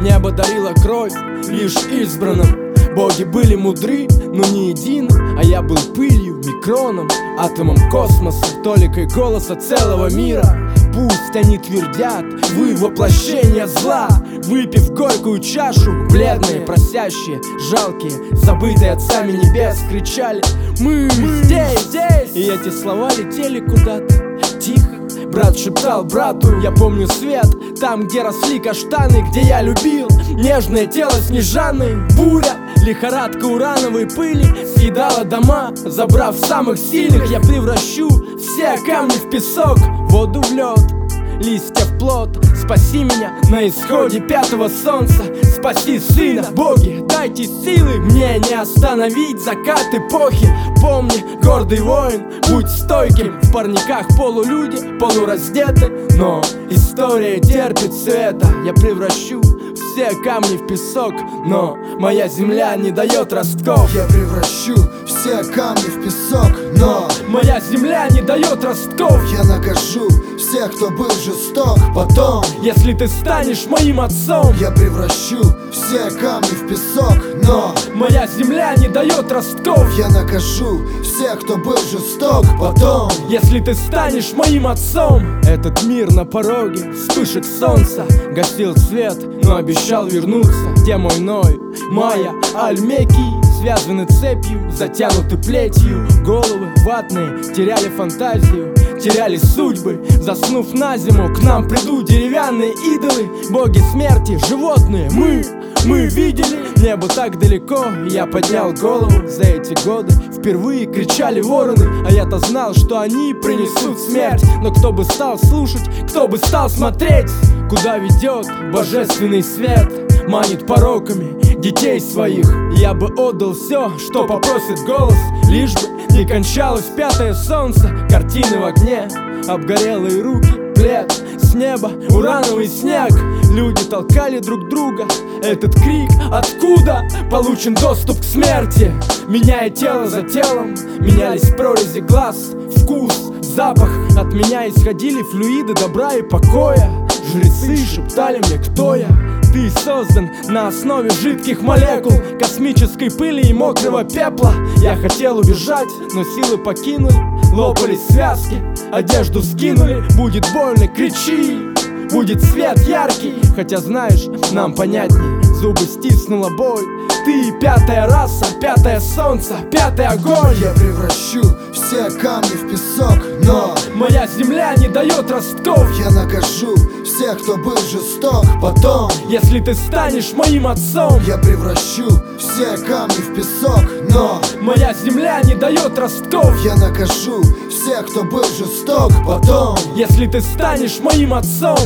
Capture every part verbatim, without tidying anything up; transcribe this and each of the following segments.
Небо дарило кровь лишь избранным. Боги были мудры, но не едины. А я был пылью, микроном, атомом космоса, толикой голоса целого мира. Пусть они твердят, вы воплощение зла, выпив горькую чашу, бледные, просящие, жалкие, забытые отцами небес, кричали: мы, мы здесь, здесь. И эти слова летели куда-то тихо. Брат шептал брату: я помню свет, там, где росли каштаны, где я любил нежное тело Снежаны. Буря, лихорадка урановой пыли съедала дома, забрав самых сильных. Я превращу все камни в песок, воду в лед, листья в плод. Спаси меня на исходе пятого солнца, спаси сына. Боги, дайте силы, мне не остановить закат эпохи. Помни, гордый воин, будь стойким. В парниках полулюди, полураздеты, но история терпит все это. Я превращу все камни в песок, но моя земля не дает ростков. Я превращу все камни в песок, но моя земля не дает ростков. Я накажу всех, кто был жесток. Потом, если ты станешь моим отцом, я превращу все камни в песок, но моя земля не дает ростков. Я накажу всех, кто был жесток. Потом, если ты станешь моим отцом. Этот мир на пороге вспышек солнца гасил свет, но обещал вернуться. Где мой Ной, Майя, Альмеки связаны цепью, затянуты плетью. Головы ватные теряли фантазию, теряли судьбы. Заснув на зиму, к нам придут деревянные идолы. Боги смерти, животные, мы, мы видели небо так далеко. Я поднял голову, за эти годы впервые кричали вороны. А я-то знал, что они принесут смерть. Но кто бы стал слушать, кто бы стал смотреть, куда ведет божественный свет, манит пороками детей своих. Я бы отдал все, что попросит голос, лишь бы не кончалось пятое солнце. Картины в огне, обгорелые руки, плед с неба, урановый снег. Люди толкали друг друга. Этот крик: откуда получен доступ к смерти? Меняя тело за телом, менялись прорези глаз, вкус, запах. От меня исходили флюиды добра и покоя. Жрецы шептали мне, кто я. Ты создан на основе жидких молекул, космической пыли и мокрого пепла. Я хотел убежать, но силы покинули. Лопались связки, одежду скинули. Будет больно, кричи, будет свет яркий. Хотя знаешь, нам понятнее, зубы стиснула боль. Ты пятая раса, пятое солнце, пятый огонь. Я превращу все камни в песок, но моя земля не дает ростков. Я накажу всех, кто был жесток. Потом, если ты станешь моим отцом, я превращу все камни в песок, но моя земля не дает ростков. Я накажу всех, кто был жесток. Потом, если ты станешь моим отцом.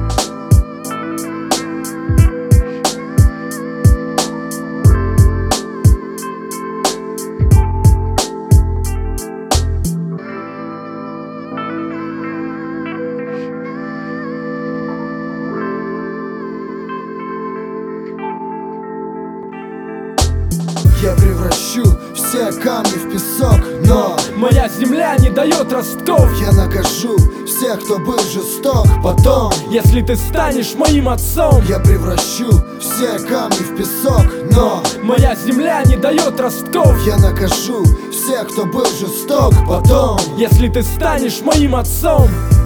Я превращу все камни в песок, но моя земля не дает ростков. Я накажу всех, кто был жесток. Потом, если ты станешь моим отцом, я превращу все камни в песок, но моя земля не дает ростков. Я накажу всех, кто был жесток. Потом, если ты станешь моим отцом.